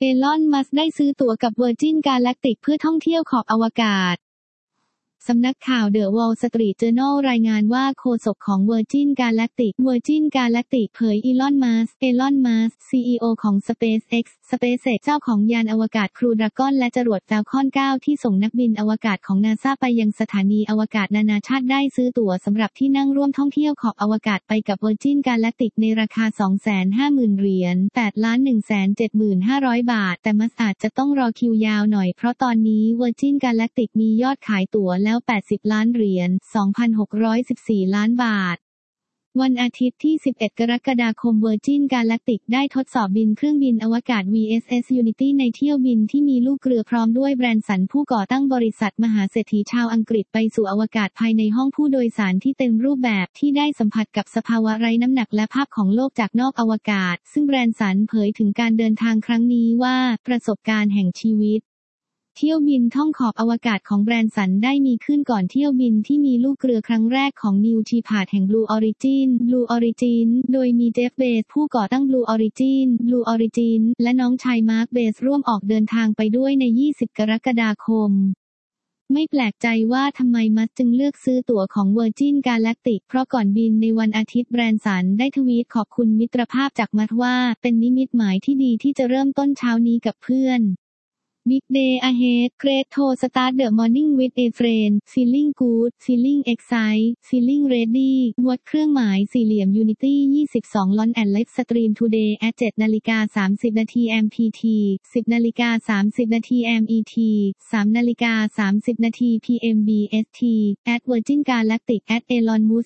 เอลอน มัสก์ได้ซื้อตั๋วกับ Virgin Galactic เพื่อท่องเที่ยวขอบอวกาศสำนักข่าว The Wall Street Journal รายงานว่าโฆษกของ Virgin Galactic เผยอีลอน มัสก์ CEO ของ SpaceX เจ้าของยานอวกาศ Crew Dragon และจรวด Falcon 9 ที่ส่งนักบินอวกาศของ NASA ไปยังสถานีอวกาศนานาชาติได้ซื้อตั๋วสำหรับที่นั่งร่วมท่องเที่ยวขอบอวกาศไปกับ Virgin Galactic ในราคา 250,000 เหรียญ 8,175,000 บาทแต่มัสก์อาจจะต้องรอคิวยาวหน่อยเพราะตอนนี้ Virgin Galactic มียอดขายตั๋วแล้ว80 ล้านเหรียญ 2,614 ล้านบาทวันอาทิตย์ที่ 11 กรกฎาคม Virgin Galactic ได้ทดสอบบินเครื่องบินอวกาศ VSS Unity ในเที่ยวบินที่มีลูกเรือพร้อมด้วยแบรนสันผู้ก่อตั้งบริษัทมหาเศรษฐีชาวอังกฤษไปสู่อวกาศภายในห้องผู้โดยสารที่เต็มรูปแบบที่ได้สัมผัสกับสภาวะไร้น้ำหนักและภาพของโลกจากนอกอวกาศซึ่งแบรนสันเผยถึงการเดินทางครั้งนี้ว่าประสบการณ์แห่งชีวิตเที่ยวบินท่องขอบอวกาศของแบรนสันได้มีขึ้นก่อนเที่ยวบินที่มีลูกเรือครั้งแรกของนิวชีพาร์ดแห่ง Blue Origin โดยมีเจฟ เบซผู้ก่อตั้ง Blue Origin และน้องชายมาร์ค เบซร่วมออกเดินทางไปด้วยใน 20 กรกฎาคมไม่แปลกใจว่าทำไมมัสก์จึงเลือกซื้อตั๋วของ Virgin Galactic เพราะก่อนบินในวันอาทิตย์แบรนสันได้ทวีตขอบคุณมิตรภาพจากมัสก์ว่าเป็นนิมิตหมายที่ดีที่จะเริ่มต้นเช้านี้กับเพื่อน Big day ahead, great to start the morning with a friend, feeling good, feeling excited, feeling ready งดเครื่องหมายสี่เหลี่ยม Unity 22 Launch and Live Stream today at 7:30 น. MPT 10:30 น. MET 3:30 น. PM BST at Virgin Galactic at Elon Musk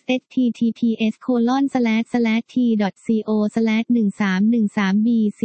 https://t.co/1313b4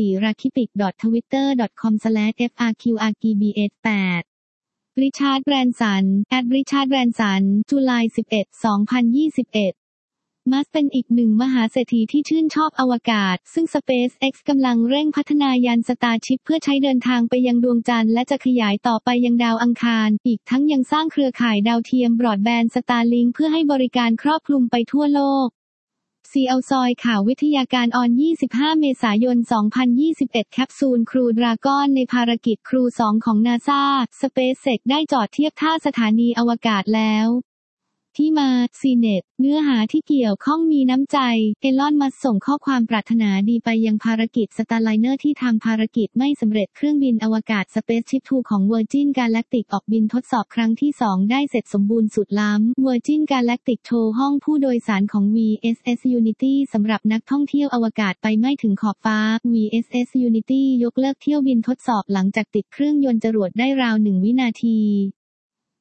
rakipik.twitter.com/frqrgbs 8 ริชาร์ด แบรนสัน @richard branson จุลาย 11 2021 มัสก์เป็นอีกหนึ่งมหาเศรษฐีที่ชื่นชอบอวกาศซึ่ง SpaceX กำลังเร่งพัฒนายานสตาร์ชิปเพื่อใช้เดินทางไปยังดวงจันทร์และจะขยายต่อไปยังดาวอังคารอีกทั้งยังสร้างเครือข่ายดาวเทียมบรอดแบนด์ Starlink เพื่อให้บริการครอบคลุมไปทั่วโลกซีเอาซอยข่าววิทยาการออน 25 เมษายน 2021 แคปซูล Crew Dragon ในภารกิจ Crew 2 ของ NASA SpaceX ได้จอดเทียบท่าสถานีอวกาศแล้วที่มา CNET เนื้อหาที่เกี่ยวข้องมีน้ำใจเอลอน มัสก์ส่งข้อความปรารถนาดีไปยังภารกิจ Starliner ที่ทำภารกิจไม่สำเร็จเครื่องบินอวกาศ Spaceship Two ของ Virgin Galactic ออกบินทดสอบครั้งที่ 2 ได้เสร็จสมบูรณ์สุดล้ำ Virgin Galactic โชว์ห้องผู้โดยสารของ VSS Unity สำหรับนักท่องเที่ยวอวกาศไปไม่ถึงขอบฟ้า VSS Unity ยกเลิกเที่ยวบินทดสอบหลังจากติดเครื่องยนต์จรวดได้ราว 1 วินาที